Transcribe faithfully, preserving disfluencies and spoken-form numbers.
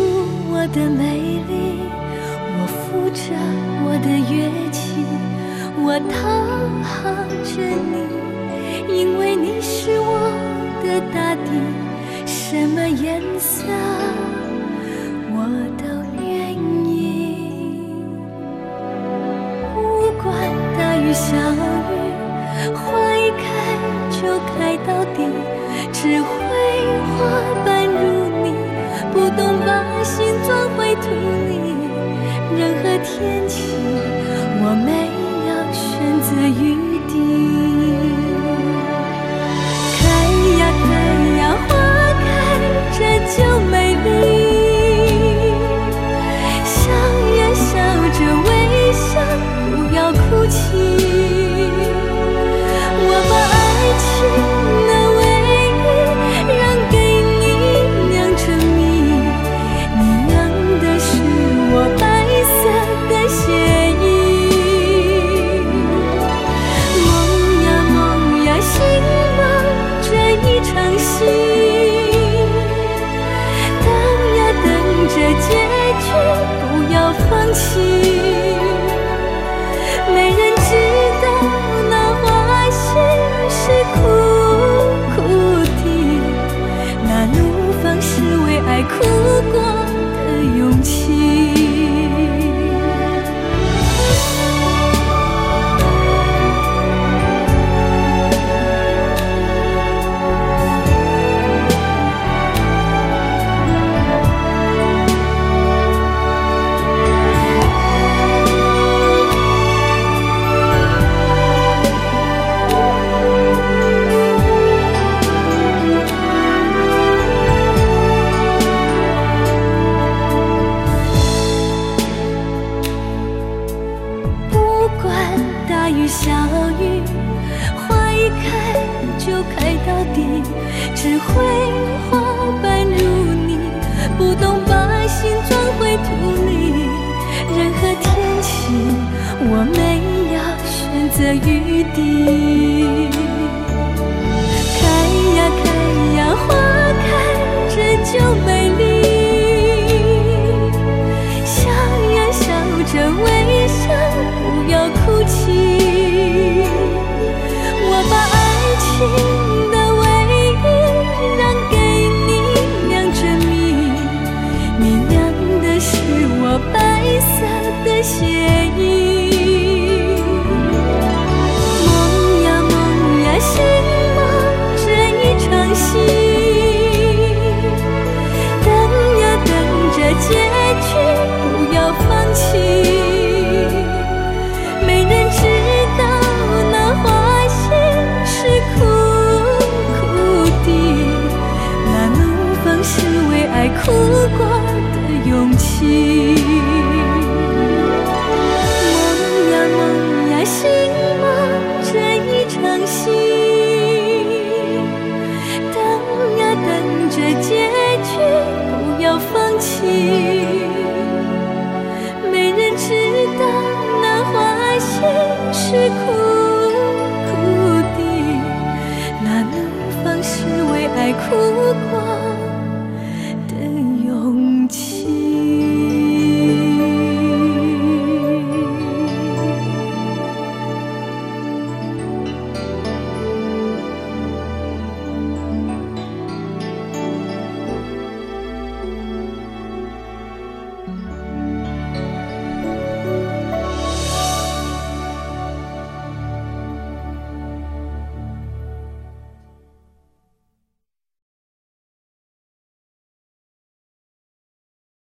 我的美丽，我扶着我的乐器，我讨好着你，因为你是我的大地，什么颜色我都愿意。不管大雨小雨，花一开就开到底，只会花瓣如你，不懂把心装回土里。任何天气我没有选择余地。开呀开呀花开，这就美丽。笑呀笑着微笑，不要哭泣。我把爱情的唯一让给你酿成蜜，你酿的是我白色的血液。梦呀梦呀醒梦这一场戏，等呀等着结局，不要放弃。没人知道那花心是苦苦的，那怒放是为爱哭过的勇气。大雨小雨，花一开就开到底，只会花瓣如你，不懂把心装回土里。任何天气我没有选择余地。开呀开呀花开，这就美丽。笑呀笑着微笑，不要哭泣。我把爱情的唯一让给你酿成蜜，你酿的是我白色的血液。梦呀梦呀醒梦这一场戏，等呀等着结局，不要放弃。没人知道那花心是苦苦的，那怒放是为爱哭过的勇气。梦呀梦呀醒梦这一场戏，等呀等着结局，不要放弃。没人知道那花心是苦苦的，那怒放是为爱哭过